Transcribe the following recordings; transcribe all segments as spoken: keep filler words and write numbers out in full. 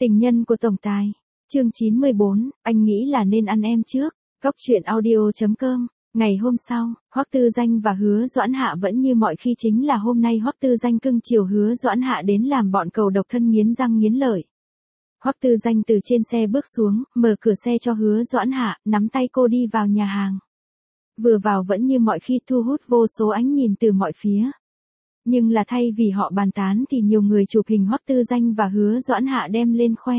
Tình nhân của tổng tài. Chương chín mươi bốn, anh nghĩ là nên ăn em trước. Cốc truyện audio chấm com. Ngày hôm sau, Hoắc Tư Danh và Hứa Doãn Hạ vẫn như mọi khi, chính là hôm nay Hoắc Tư Danh cưng chiều Hứa Doãn Hạ đến làm bọn cầu độc thân nghiến răng nghiến lợi. Hoắc Tư Danh từ trên xe bước xuống, mở cửa xe cho Hứa Doãn Hạ, nắm tay cô đi vào nhà hàng. Vừa vào vẫn như mọi khi, thu hút vô số ánh nhìn từ mọi phía. Nhưng là thay vì họ bàn tán thì nhiều người chụp hình Hoắc Tư Danh và Hứa Doãn Hạ đem lên khoe.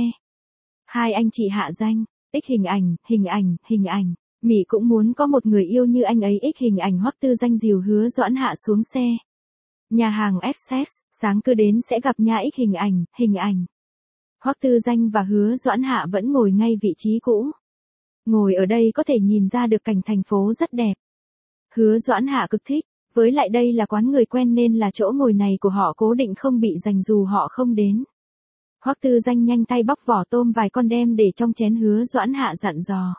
Hai anh chị hạ danh, x hình ảnh, hình ảnh, hình ảnh. Mỹ cũng muốn có một người yêu như anh ấy, x hình ảnh. Hoắc Tư Danh dìu Hứa Doãn Hạ xuống xe. Nhà hàng Access, sáng cứ đến sẽ gặp nha, x hình ảnh, hình ảnh. Hoắc Tư Danh và Hứa Doãn Hạ vẫn ngồi ngay vị trí cũ. Ngồi ở đây có thể nhìn ra được cảnh thành phố rất đẹp. Hứa Doãn Hạ cực thích, với lại đây là quán người quen nên là chỗ ngồi này của họ cố định không bị giành dù họ không đến. Hoắc Tư Danh nhanh tay bóc vỏ tôm vài con đem để trong chén. Hứa Doãn Hạ dặn dò.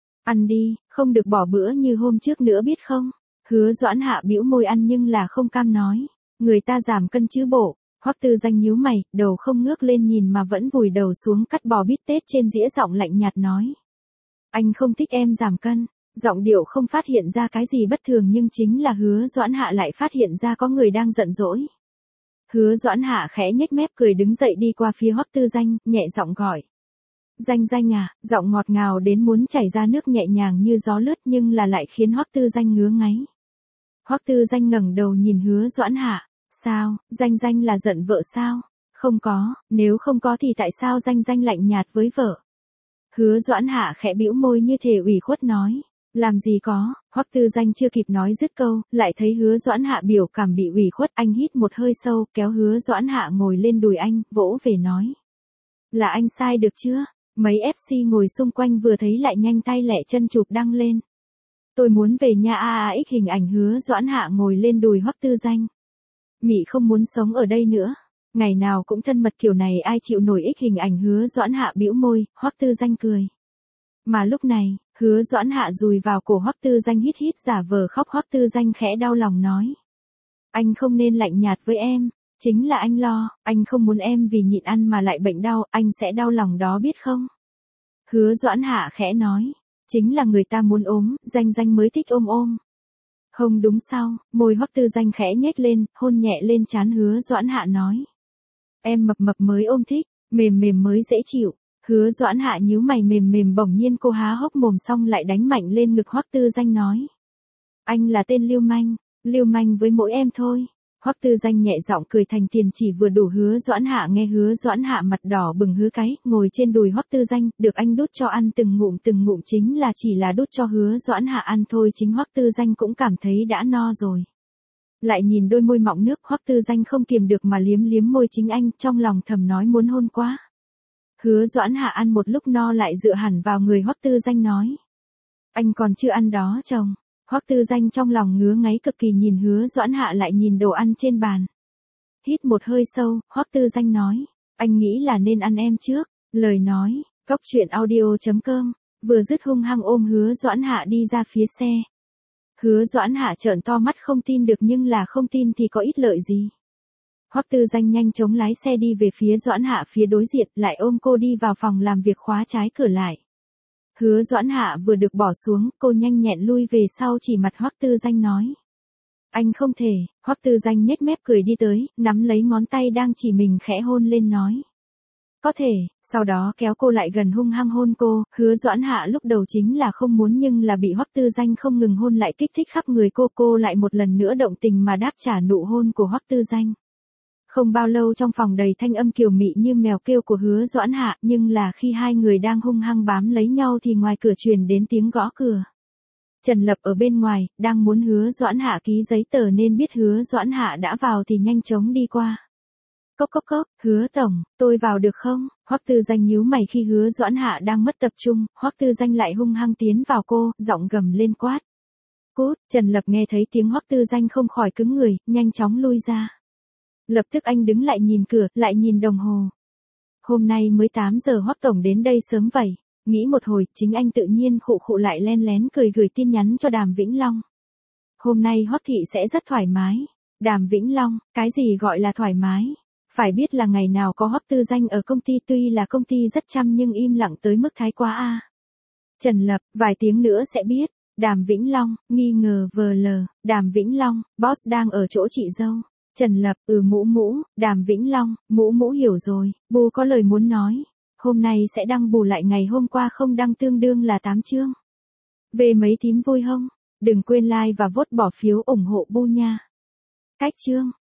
Ăn đi, không được bỏ bữa như hôm trước nữa biết không? Hứa Doãn Hạ bĩu môi ăn nhưng là không cam nói. Người ta giảm cân chứ bộ. Hoắc Tư Danh nhíu mày, đầu không ngước lên nhìn mà vẫn vùi đầu xuống cắt bò bít tết trên dĩa, giọng lạnh nhạt nói. Anh không thích em giảm cân. Giọng điệu không phát hiện ra cái gì bất thường, nhưng chính là Hứa Doãn Hạ lại phát hiện ra có người đang giận dỗi. Hứa Doãn Hạ khẽ nhếch mép cười đứng dậy đi qua phía Hoắc Tư Danh, nhẹ giọng gọi. Danh Danh à, giọng ngọt ngào đến muốn chảy ra nước, nhẹ nhàng như gió lướt nhưng là lại khiến Hoắc Tư Danh ngứa ngáy. Hoắc Tư Danh ngẩng đầu nhìn Hứa Doãn Hạ. Sao, Danh Danh là giận vợ sao? Không có, nếu không có thì tại sao Danh Danh lạnh nhạt với vợ? Hứa Doãn Hạ khẽ bĩu môi như thể ủy khuất nói. Làm gì có. Hoắc Tư Danh chưa kịp nói dứt câu, lại thấy Hứa Doãn Hạ biểu cảm bị ủy khuất. Anh hít một hơi sâu, kéo Hứa Doãn Hạ ngồi lên đùi anh, vỗ về nói. Là anh sai được chưa? Mấy ép xê ngồi xung quanh vừa thấy lại nhanh tay lẹ chân chụp đăng lên. Tôi muốn về nhà a a x hình ảnh. Hứa Doãn Hạ ngồi lên đùi Hoắc Tư Danh. Mị không muốn sống ở đây nữa. Ngày nào cũng thân mật kiểu này ai chịu nổi, x hình ảnh. Hứa Doãn Hạ bĩu môi, Hoắc Tư Danh cười. Mà lúc này, Hứa Doãn Hạ dùi vào cổ Hoắc Tư Danh, hít hít giả vờ khóc. Hoắc Tư Danh khẽ đau lòng nói. Anh không nên lạnh nhạt với em. Chính là anh lo, anh không muốn em vì nhịn ăn mà lại bệnh đau, anh sẽ đau lòng đó biết không? Hứa Doãn Hạ khẽ nói. Chính là người ta muốn ốm, Danh Danh mới thích ôm ôm. Không đúng sao? Môi Hoắc Tư Danh khẽ nhếch lên, hôn nhẹ lên trán Hứa Doãn Hạ nói. Em mập mập mới ôm thích, mềm mềm mới dễ chịu. Hứa Doãn Hạ nhíu mày, mềm mềm. Bỗng nhiên cô há hốc mồm xong lại đánh mạnh lên ngực Hoắc Tư Danh nói. Anh là tên lưu manh, lưu manh với mỗi em thôi. Hoắc Tư Danh nhẹ giọng cười thành tiền chỉ vừa đủ. Hứa Doãn Hạ nghe. Hứa Doãn Hạ mặt đỏ bừng hứ cái, ngồi trên đùi Hoắc Tư Danh, được anh đút cho ăn từng ngụm từng ngụm, chính là chỉ là đút cho Hứa Doãn Hạ ăn thôi, chính Hoắc Tư Danh cũng cảm thấy đã no rồi. Lại nhìn đôi môi mọng nước, Hoắc Tư Danh không kiềm được mà liếm liếm môi chính anh, trong lòng thầm nói muốn hôn quá. Hứa Doãn Hạ ăn một lúc no lại dựa hẳn vào người Hoắc Tư Danh nói. Anh còn chưa ăn đó chồng. Hoắc Tư Danh trong lòng ngứa ngáy cực kỳ, nhìn Hứa Doãn Hạ lại nhìn đồ ăn trên bàn. Hít một hơi sâu, Hoắc Tư Danh nói. Anh nghĩ là nên ăn em trước. Lời nói, cốc truyện audio chấm com. Vừa dứt hung hăng ôm Hứa Doãn Hạ đi ra phía xe. Hứa Doãn Hạ trợn to mắt không tin được, nhưng là không tin thì có ích lợi gì. Hoắc Tư Danh nhanh chóng lái xe đi về phía Doãn Hạ phía đối diện, lại ôm cô đi vào phòng làm việc, khóa trái cửa lại. Hứa Doãn Hạ vừa được bỏ xuống, cô nhanh nhẹn lui về sau, chỉ mặt Hoắc Tư Danh nói. Anh không thể. Hoắc Tư Danh nhếch mép cười đi tới, nắm lấy ngón tay đang chỉ mình khẽ hôn lên nói. Có thể, sau đó kéo cô lại gần hung hăng hôn cô. Hứa Doãn Hạ lúc đầu chính là không muốn, nhưng là bị Hoắc Tư Danh không ngừng hôn lại kích thích khắp người cô, cô lại một lần nữa động tình mà đáp trả nụ hôn của Hoắc Tư Danh. Không bao lâu trong phòng đầy thanh âm kiều mị như mèo kêu của Hứa Doãn Hạ, nhưng là khi hai người đang hung hăng bám lấy nhau thì ngoài cửa truyền đến tiếng gõ cửa. Trần Lập ở bên ngoài, đang muốn Hứa Doãn Hạ ký giấy tờ nên biết Hứa Doãn Hạ đã vào thì nhanh chóng đi qua. Cốc cốc cốc, Hứa tổng, tôi vào được không? Hoắc Tư Danh nhíu mày khi Hứa Doãn Hạ đang mất tập trung, Hoắc Tư Danh lại hung hăng tiến vào cô, giọng gầm lên quát. Cút. Trần Lập nghe thấy tiếng Hoắc Tư Danh không khỏi cứng người, nhanh chóng lui ra. Lập tức anh đứng lại nhìn cửa, lại nhìn đồng hồ. Hôm nay mới tám giờ, Hoắc tổng đến đây sớm vậy. Nghĩ một hồi, chính anh tự nhiên khụ khụ lại len lén cười gửi tin nhắn cho Đàm Vĩnh Long. Hôm nay Hoắc thị sẽ rất thoải mái. Đàm Vĩnh Long, cái gì gọi là thoải mái? Phải biết là ngày nào có Hoắc Tư Danh ở công ty, tuy là công ty rất chăm nhưng im lặng tới mức thái quá a. Trần Lập, vài tiếng nữa sẽ biết. Đàm Vĩnh Long, nghi ngờ vờ lờ. Đàm Vĩnh Long, boss đang ở chỗ chị dâu. Trần Lập, ừ mũ mũ. Đàm Vĩnh Long, mũ mũ hiểu rồi, bù có lời muốn nói. Hôm nay sẽ đăng bù lại ngày hôm qua không đăng, tương đương là tám chương. Về mấy tím vui không? Đừng quên like và vote bỏ phiếu ủng hộ bu nha. Cách chương.